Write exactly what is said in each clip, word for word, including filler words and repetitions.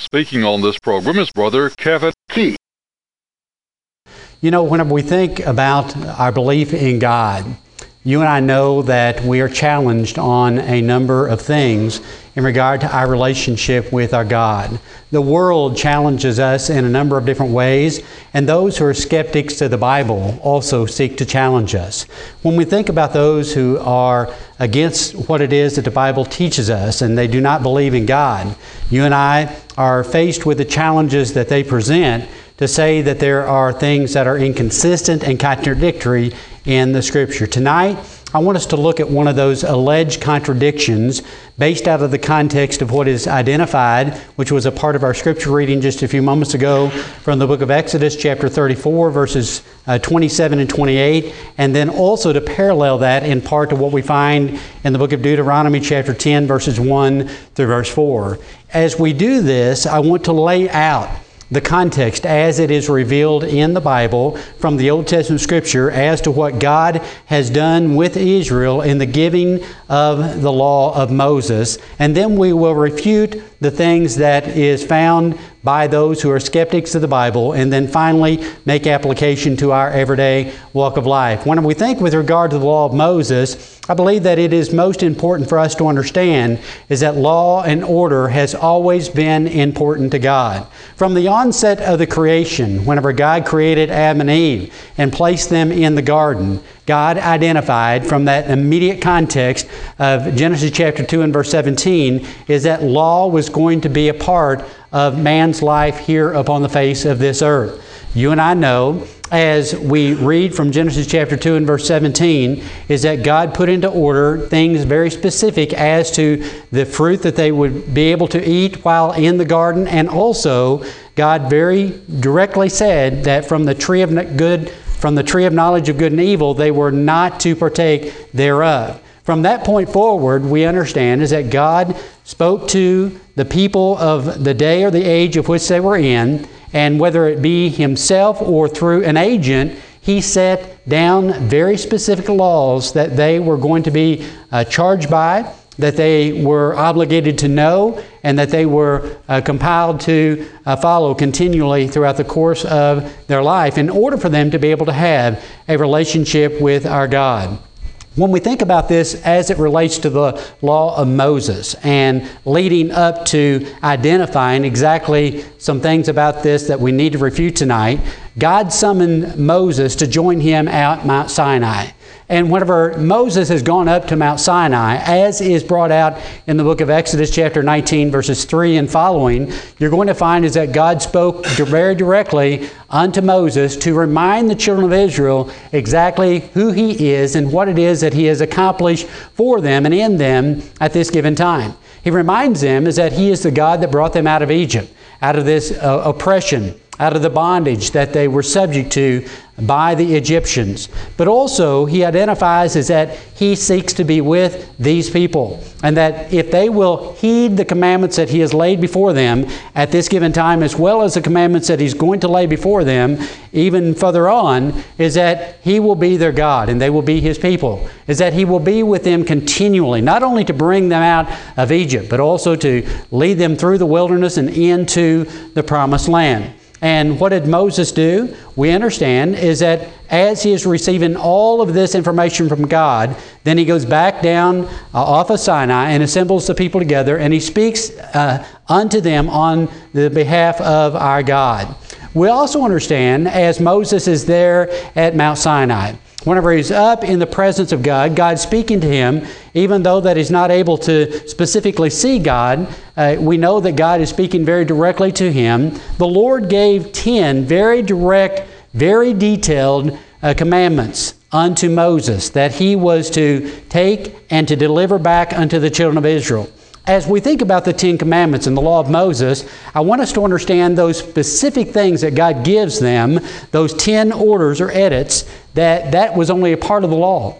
Speaking on this program is Brother Kevin Key. You know, whenever we think about our belief in God, you and I know that we are challenged on a number of things in regard to our relationship with our God. The world challenges us in a number of different ways, and those who are skeptics to the Bible also seek to challenge us. When we think about those who are against what it is that the Bible teaches us and they do not believe in God, you and I are faced with the challenges that they present to say that there are things that are inconsistent and contradictory in the Scripture. Tonight, I want us to look at one of those alleged contradictions based out of the context of what is identified, which was a part of our Scripture reading just a few moments ago from the book of Exodus, chapter thirty-four, verses uh, twenty-seven and twenty-eight, and then also to parallel that in part to what we find in the book of Deuteronomy, chapter ten, verses one through verse four. As we do this, I want to lay out the context as it is revealed in the Bible from the Old Testament Scripture as to what God has done with Israel in the giving of the law of Moses. And then we will refute the things that is found by those who are skeptics of the Bible, and then finally make application to our everyday walk of life. When we think with regard to the law of Moses, I believe that it is most important for us to understand is that law and order has always been important to God. From the onset of the creation, whenever God created Adam and Eve and placed them in the garden, God identified from that immediate context of Genesis chapter two and verse seventeen is that law was going to be a part of man's life here upon the face of this earth. You and I know, as we read from Genesis chapter two and verse seventeen, is that God put into order things very specific as to the fruit that they would be able to eat while in the garden, and also God very directly said that from the tree of good From the tree of knowledge of good and evil, they were not to partake thereof. From that point forward, we understand is that God spoke to the people of the day or the age of which they were in, and whether it be Himself or through an agent, He set down very specific laws that they were going to be uh, charged by, that they were obligated to know, and that they were uh, compiled to uh, follow continually throughout the course of their life in order for them to be able to have a relationship with our God. When we think about this as it relates to the law of Moses and leading up to identifying exactly some things about this that we need to refute tonight, God summoned Moses to join Him at Mount Sinai. And whenever Moses has gone up to Mount Sinai, as is brought out in the book of Exodus chapter nineteen, verses three and following, you're going to find is that God spoke very directly unto Moses to remind the children of Israel exactly who He is and what it is that He has accomplished for them and in them at this given time. He reminds them is that He is the God that brought them out of Egypt, out of this uh, oppression, out of the bondage that they were subject to by the Egyptians. But also He identifies as that He seeks to be with these people, and that if they will heed the commandments that He has laid before them at this given time, as well as the commandments that He's going to lay before them even further on, is that He will be their God and they will be His people. Is that He will be with them continually, not only to bring them out of Egypt, but also to lead them through the wilderness and into the promised land. And what did Moses do? We understand is that as he is receiving all of this information from God, then he goes back down uh, off of Sinai and assembles the people together, and he speaks uh, unto them on the behalf of our God. We also understand as Moses is there at Mount Sinai, whenever he's up in the presence of God, God speaking to him, even though that he's not able to specifically see God, uh, we know that God is speaking very directly to him. The Lord gave ten very direct, very detailed uh, commandments unto Moses that he was to take and to deliver back unto the children of Israel. As we think about the Ten Commandments and the law of Moses, I want us to understand those specific things that God gives them, those ten orders or edicts, that that was only a part of the law.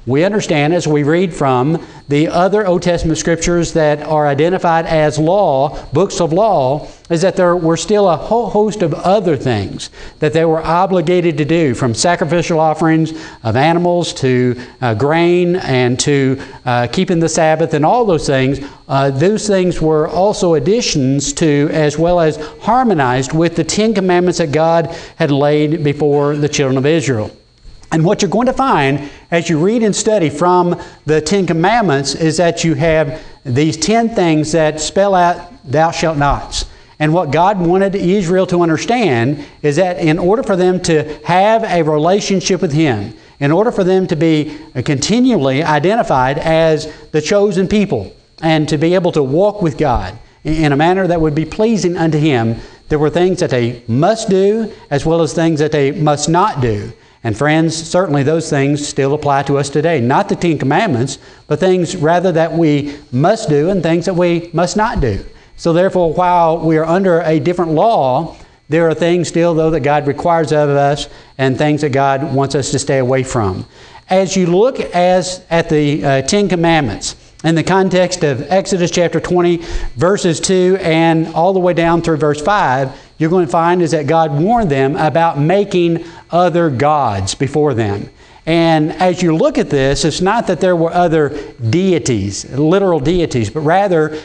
We understand as we read from the other Old Testament scriptures that are identified as law, books of law, is that there were still a whole host of other things that they were obligated to do, from sacrificial offerings of animals to uh, grain and to uh, keeping the Sabbath and all those things. Uh, those things were also additions to, as well as harmonized with the Ten Commandments that God had laid before the children of Israel. And what you're going to find as you read and study from the Ten Commandments is that you have these ten things that spell out thou shalt nots. And what God wanted Israel to understand is that in order for them to have a relationship with Him, in order for them to be continually identified as the chosen people and to be able to walk with God in a manner that would be pleasing unto Him, there were things that they must do as well as things that they must not do. And friends, certainly those things still apply to us today. Not the Ten Commandments, but things rather that we must do and things that we must not do. So therefore, while we are under a different law, there are things still, though, that God requires of us and things that God wants us to stay away from. As you look as at the uh, Ten Commandments, in the context of Exodus chapter twenty, verses two and all the way down through verse five, you're going to find is that God warned them about making other gods before them. And as you look at this, it's not that there were other deities, literal deities, but rather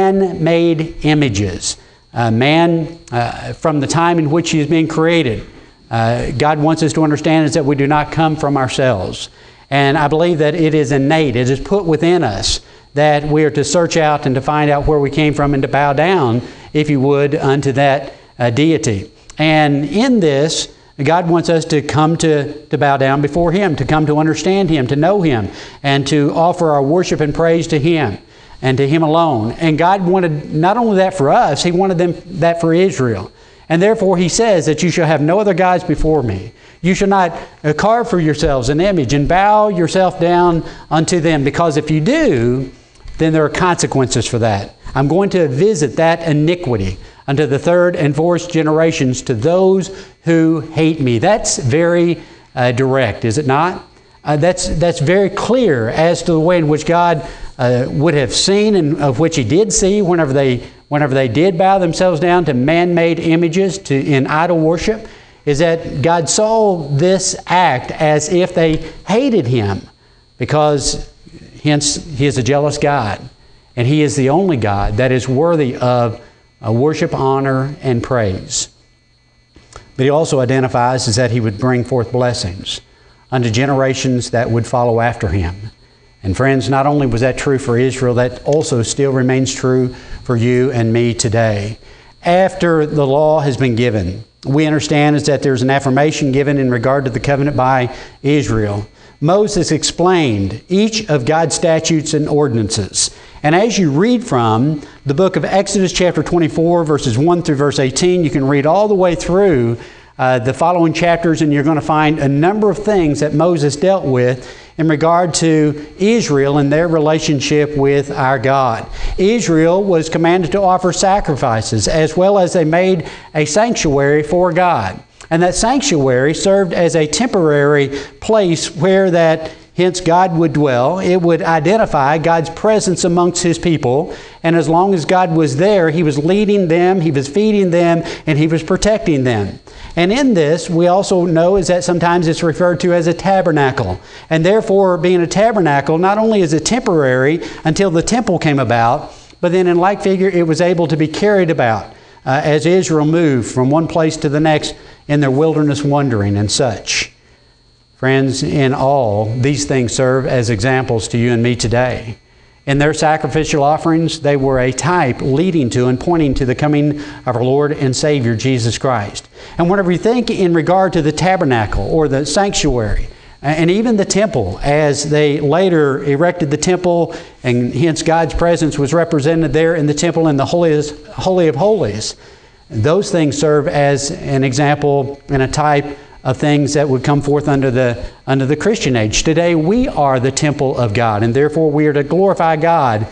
man-made images. Uh, man, uh, from the time in which he is being created, uh, God wants us to understand is that we do not come from ourselves. And I believe that it is innate, it is put within us that we are to search out and to find out where we came from and to bow down, if you would, unto that uh, deity. And in this, God wants us to come to, to bow down before Him, to come to understand Him, to know Him, and to offer our worship and praise to Him and to Him alone. And God wanted not only that for us, He wanted them that for Israel. And therefore He says that you shall have no other gods before me. You shall not uh, carve for yourselves an image and bow yourself down unto them, because if you do, then there are consequences for that. I'm going to visit that iniquity unto the third and fourth generations to those who hate me. That's very uh, direct, is it not? Uh, that's, that's very clear as to the way in which God uh, would have seen and of which He did see whenever they, whenever they did bow themselves down to man-made images to, in idol worship, is that God saw this act as if they hated Him, because hence He is a jealous God, and He is the only God that is worthy of uh, worship, honor, and praise. But He also identifies as that He would bring forth blessings unto generations that would follow after Him. And friends, not only was that true for Israel, that also still remains true for you and me today. After the law has been given, we understand is that there's an affirmation given in regard to the covenant by Israel. Moses explained each of God's statutes and ordinances. And as you read from the book of Exodus chapter twenty-four, verses one through verse eighteen, you can read all the way through uh, the following chapters, and you're going to find a number of things that Moses dealt with in regard to Israel and their relationship with our God. Israel was commanded to offer sacrifices, as well as they made a sanctuary for God. And that sanctuary served as a temporary place where that hence God would dwell. It would identify God's presence amongst His people. And as long as God was there, He was leading them, He was feeding them, and He was protecting them. And in this, we also know is that sometimes it's referred to as a tabernacle. And therefore, being a tabernacle, not only is it temporary until the temple came about, but then in like figure, it was able to be carried about uh, as Israel moved from one place to the next in their wilderness wandering and such. Friends, in all, these things serve as examples to you and me today. In their sacrificial offerings, they were a type leading to and pointing to the coming of our Lord and Savior, Jesus Christ. And whenever you think in regard to the tabernacle or the sanctuary, and even the temple, as they later erected the temple, and hence God's presence was represented there in the temple in the holiest, Holy of Holies, those things serve as an example and a type of things that would come forth under the, under the Christian age. Today we are the temple of God, and therefore we are to glorify God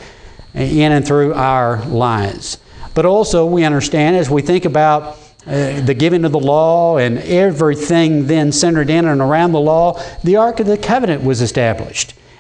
in and through our lives. But also we understand as we think about uh, the giving of the law and everything then centered in and around the law, the Ark of the Covenant was established.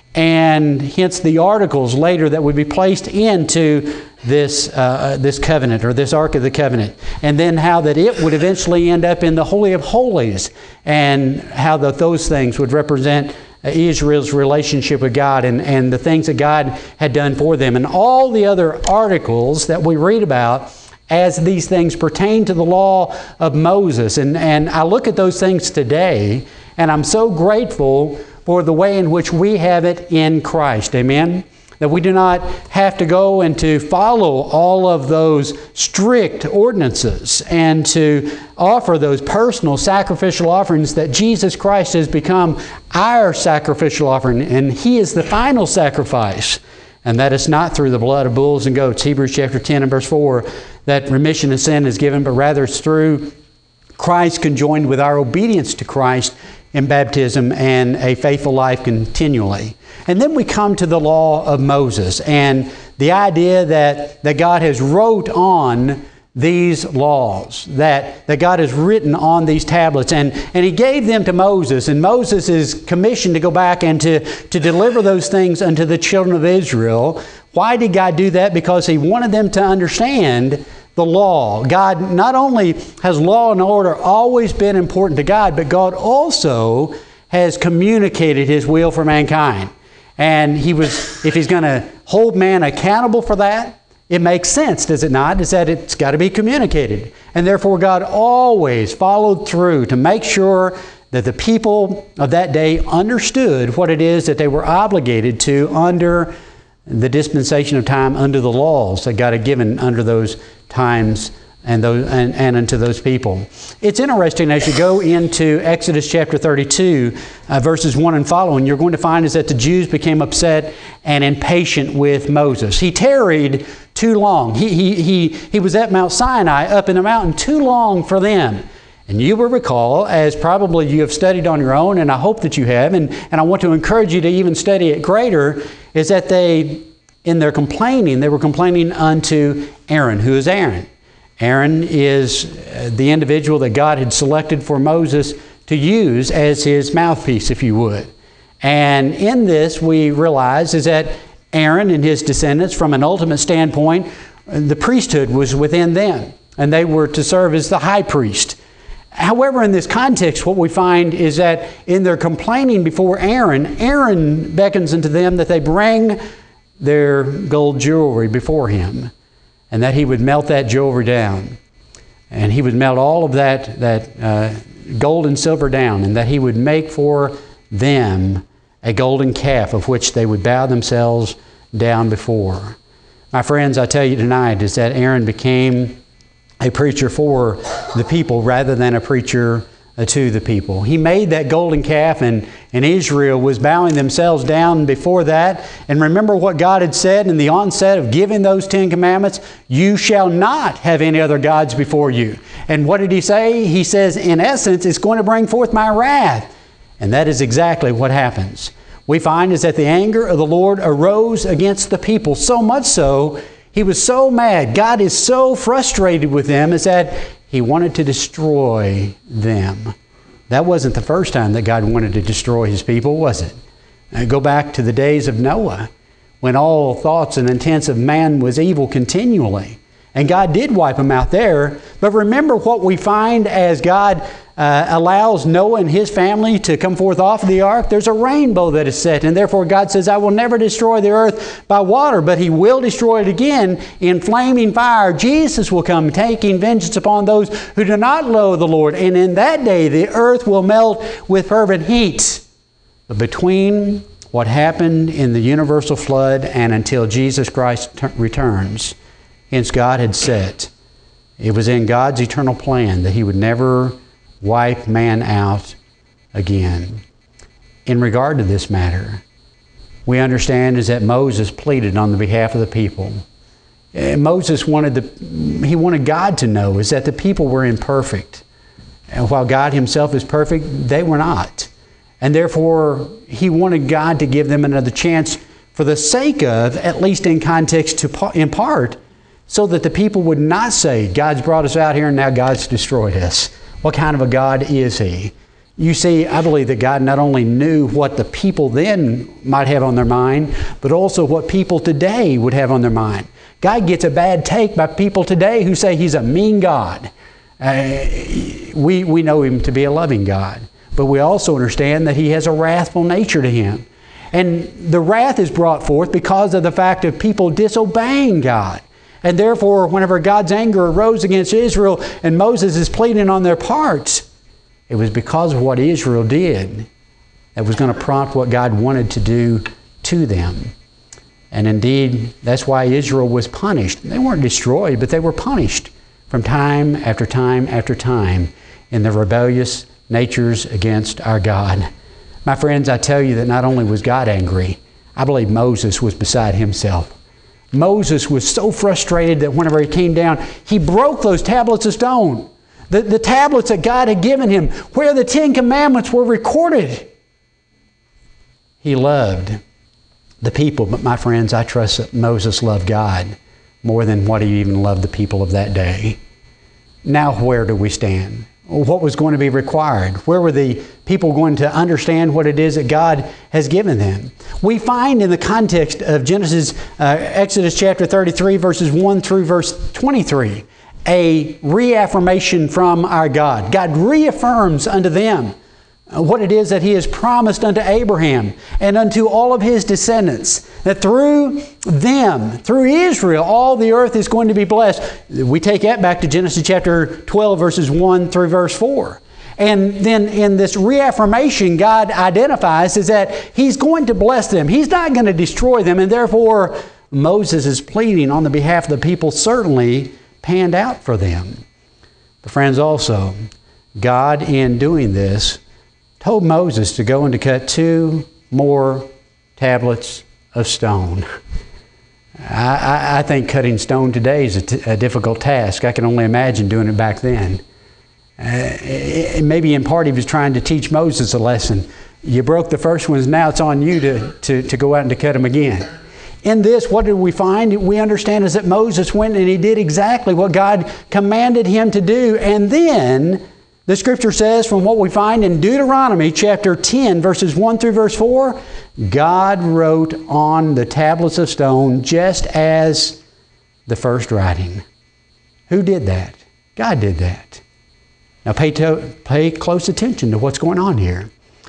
and hence the articles later that would be placed into this uh, this covenant, or this Ark of the Covenant, and then how that it would eventually end up in the Holy of Holies, and how that those things would represent Israel's relationship with God, and, and the things that God had done for them, and all the other articles that we read about as these things pertain to the law of Moses. And, and I look at those things today, and I'm so grateful for the way in which we have it in Christ. Amen? That we do not have to go and to follow all of those strict ordinances and to offer those personal sacrificial offerings, that Jesus Christ has become our sacrificial offering, and He is the final sacrifice. And that is not through the blood of bulls and goats. Hebrews chapter ten and verse four, that remission of sin is given, but rather it's through Christ conjoined with our obedience to Christ in baptism and a faithful life continually. And then we come to the law of Moses, and the idea that, that God has wrote on these laws, that, that God has written on these tablets, and, and He gave them to Moses, and Moses is commissioned to go back and to, to deliver those things unto the children of Israel. Why did God do that? Because He wanted them to understand the law. God, not only has law and order always been important to God, but God also has communicated His will for mankind. And He was, if He's going to hold man accountable for that, it makes sense, does it not? Is that it's got to be communicated. And therefore God always followed through to make sure that the people of that day understood what it is that they were obligated to under the dispensation of time, under the laws that God had given under those times and, those, and, and unto those people. It's interesting as you go into Exodus chapter thirty-two, uh, verses one and following, you're going to find is that the Jews became upset and impatient with Moses. He tarried too long. He, he, he, he was at Mount Sinai up in the mountain too long for them. And you will recall, as probably you have studied on your own, and I hope that you have, and, and I want to encourage you to even study it greater, is that they, in their complaining, they were complaining unto Aaron. Who is Aaron? Aaron is the individual that God had selected for Moses to use as his mouthpiece, if you would. And in this, we realize is that Aaron and his descendants, from an ultimate standpoint, the priesthood was within them, and they were to serve as the high priest. However, in this context, what we find is that in their complaining before Aaron, Aaron beckons unto them that they bring their gold jewelry before him, and that he would melt that jewelry down. And he would melt all of that, that uh, gold and silver down, and that he would make for them a golden calf of which they would bow themselves down before. My friends, I tell you tonight is that Aaron became a preacher for the people rather than a preacher to the people. He made that golden calf, and, and Israel was bowing themselves down before that. And remember what God had said in the onset of giving those Ten Commandments, you shall not have any other gods before you. And what did He say? He says, in essence, it's going to bring forth my wrath. And that is exactly what happens. We find is that the anger of the Lord arose against the people, so much so, He was so mad. God is so frustrated with them is that He wanted to destroy them. That wasn't the first time that God wanted to destroy His people, was it? Now, go back to the days of Noah, when all thoughts and intents of man was evil continually. And God did wipe them out there. But remember what we find as God uh, allows Noah and his family to come forth off of the ark. There's a rainbow that is set. And therefore God says, I will never destroy the earth by water, but He will destroy it again in flaming fire. Jesus will come taking vengeance upon those who do not know the Lord. And in that day the earth will melt with fervent heat. But between what happened in the universal flood and until Jesus Christ t- returns, hence God had set, it was in God's eternal plan that He would never wipe man out again. In regard to this matter, we understand is that Moses pleaded on the behalf of the people. And Moses wanted the, he wanted God to know is that the people were imperfect. And while God Himself is perfect, they were not. And therefore, he wanted God to give them another chance for the sake of, at least in context to in part, so that the people would not say, God's brought us out here and now God's destroyed us. What kind of a God is He? You see, I believe that God not only knew what the people then might have on their mind, but also what people today would have on their mind. God gets a bad take by people today who say He's a mean God. Uh, we, we know Him to be a loving God, but we also understand that He has a wrathful nature to Him. And the wrath is brought forth because of the fact of people disobeying God. And therefore, whenever God's anger arose against Israel and Moses is pleading on their parts, it was because of what Israel did that was going to prompt what God wanted to do to them. And indeed, that's why Israel was punished. They weren't destroyed, but they were punished from time after time after time in their rebellious natures against our God. My friends, I tell you that not only was God angry, I believe Moses was beside himself. Moses was so frustrated that whenever he came down, he broke those tablets of stone. The, the tablets that God had given him, where the Ten Commandments were recorded. He loved the people, but my friends, I trust that Moses loved God more than what he even loved the people of that day. Now where do we stand? What was going to be required? Where were the people going to understand what it is that God has given them? We find in the context of Genesis, uh, Exodus chapter thirty-three, verses one through verse twenty-three, a reaffirmation from our God. God reaffirms unto them what it is that He has promised unto Abraham and unto all of his descendants, that through them, through Israel, all the earth is going to be blessed. We take that back to Genesis chapter twelve, verses one through verse four. And then in this reaffirmation, God identifies is that He's going to bless them. He's not going to destroy them, and therefore Moses is pleading on the behalf of the people certainly panned out for them. But friends, also, God in doing this told Moses to go and to cut two more tablets of stone. I, I, I think cutting stone today is a, t- a difficult task. I can only imagine doing it back then. Uh, it, maybe in part He was trying to teach Moses a lesson. You broke the first ones, now it's on you to, to, to go out and to cut them again. In this, what did we find? We understand is that Moses went and he did exactly what God commanded him to do. And then the Scripture says, from what we find in Deuteronomy chapter ten, verses one through verse four, God wrote on the tablets of stone just as the first writing. Who did that? God did that. Now pay, to, pay close attention to what's going on here.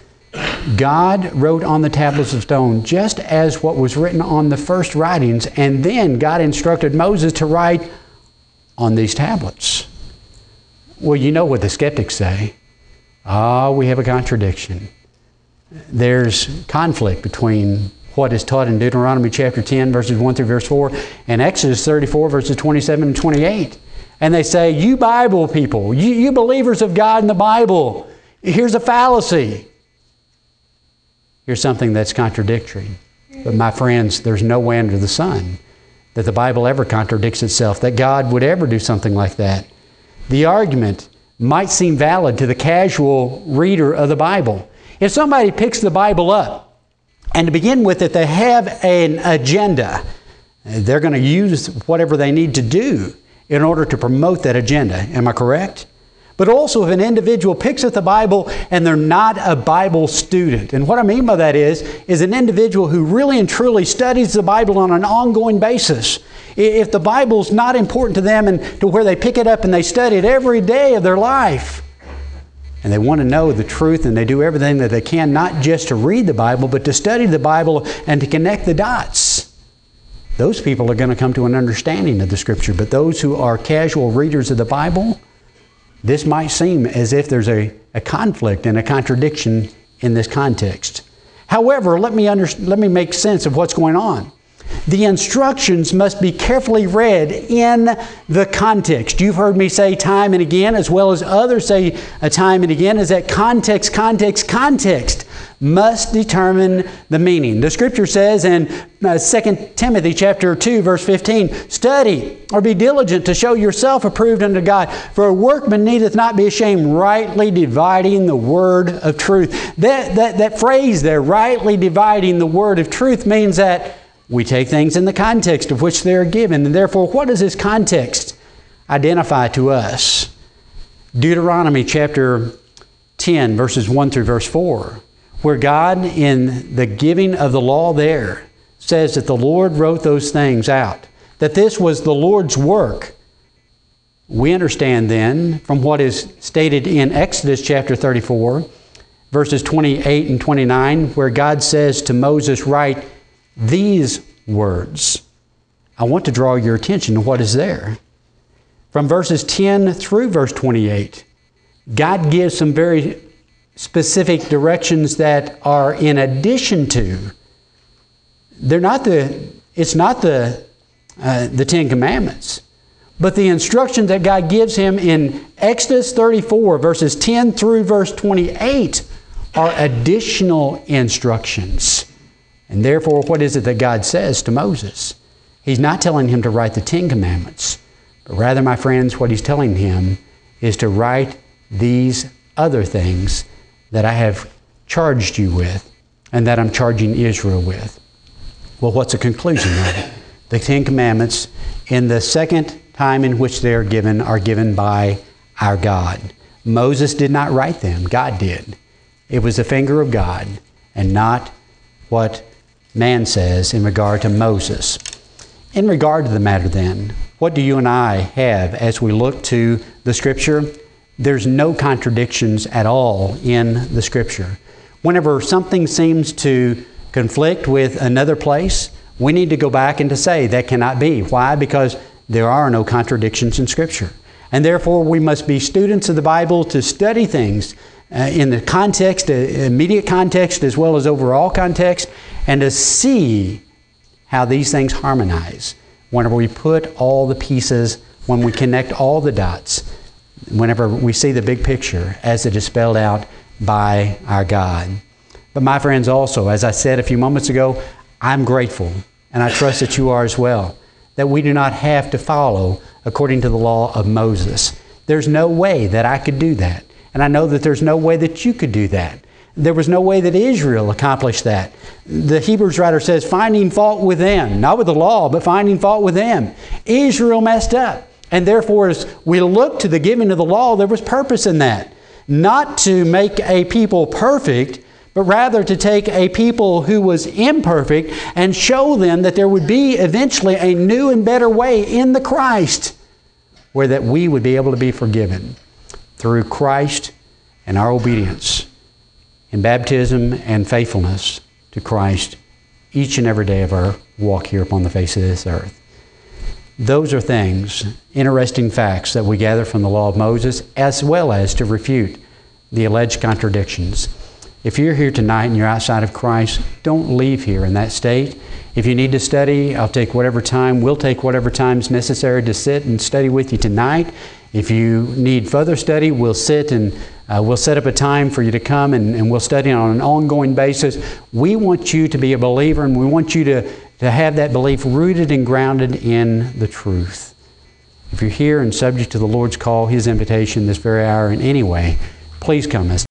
God wrote on the tablets of stone just as what was written on the first writings, and then God instructed Moses to write on these tablets. Well, you know what the skeptics say. Ah, oh, we have a contradiction. There's conflict between what is taught in Deuteronomy chapter ten, verses one through verse four, and Exodus thirty-four, verses twenty-seven and twenty-eight. And they say, you Bible people, you, you believers of God in the Bible, here's a fallacy. Here's something that's contradictory. But my friends, there's no way under the sun that the Bible ever contradicts itself, that God would ever do something like that. The argument might seem valid to the casual reader of the Bible. If somebody picks the Bible up, and to begin with, if they have an agenda, they're going to use whatever they need to do in order to promote that agenda. Am I correct? But also if an individual picks up the Bible and they're not a Bible student. And what I mean by that is, is an individual who really and truly studies the Bible on an ongoing basis. If the Bible's not important to them and to where they pick it up and they study it every day of their life, and they want to know the truth and they do everything that they can, not just to read the Bible, but to study the Bible and to connect the dots, those people are going to come to an understanding of the Scripture. But those who are casual readers of the Bible, this might seem as if there's a, a conflict and a contradiction in this context. However, let me, under, let me make sense of what's going on. The instructions must be carefully read in the context. You've heard me say time and again, as well as others say a time and again, is that context, context, context must determine the meaning. The Scripture says in uh, Second Timothy chapter two, verse fifteen, study or be diligent to show yourself approved unto God, for a workman needeth not be ashamed, rightly dividing the word of truth. That, that, that phrase there, rightly dividing the word of truth, means that we take things in the context of which they are given. And therefore, what does this context identify to us? Deuteronomy chapter ten, verses one through verse four, where God, in the giving of the law there, says that the Lord wrote those things out, that this was the Lord's work. We understand then from what is stated in Exodus chapter thirty-four, verses twenty-eight and twenty-nine, where God says to Moses, write these words. I want to draw your attention to what is there. From verses ten through verse twenty-eight, God gives some very specific directions that are in addition to. They're not the, it's not the, uh, the Ten Commandments. But the instructions that God gives him in Exodus thirty-four, verses ten through verse twenty-eight, are additional instructions. And therefore, what is it that God says to Moses? He's not telling him to write the Ten Commandments, but rather, my friends, what he's telling him is to write these other things that I have charged you with and that I'm charging Israel with. Well, what's the conclusion of it? The Ten Commandments, in the second time in which they are given, are given by our God. Moses did not write them. God did. It was the finger of God and not what man says in regard to Moses. In regard to the matter then, what do you and I have as we look to the Scripture? There's no contradictions at all in the Scripture. Whenever something seems to conflict with another place, we need to go back and to say that cannot be. Why? Because there are no contradictions in Scripture. And therefore, we must be students of the Bible to study things uh, in the context, uh, immediate context, as well as overall context, and to see how these things harmonize. Whenever we put all the pieces, when we connect all the dots, whenever we see the big picture as it is spelled out by our God. But my friends, also, as I said a few moments ago, I'm grateful, and I trust that you are as well, that we do not have to follow according to the law of Moses. There's no way that I could do that. And I know that there's no way that you could do that. There was no way that Israel accomplished that. The Hebrews writer says, finding fault with them, not with the law, but finding fault with them. Israel messed up. And therefore, as we look to the giving of the law, there was purpose in that. Not to make a people perfect, but rather to take a people who was imperfect and show them that there would be eventually a new and better way in the Christ, where that we would be able to be forgiven through Christ and our obedience in baptism and faithfulness to Christ each and every day of our walk here upon the face of this earth. Those are things, interesting facts that we gather from the law of Moses, as well as to refute the alleged contradictions. If you're here tonight and you're outside of Christ, don't leave here in that state. If you need to study, I'll take whatever time, we'll take whatever time is necessary to sit and study with you tonight. If you need further study, we'll sit and uh, we'll set up a time for you to come and, and we'll study on an ongoing basis. We want you to be a believer, and we want you to, to have that belief rooted and grounded in the truth. If you're here and subject to the Lord's call, His invitation this very hour in any way, please come.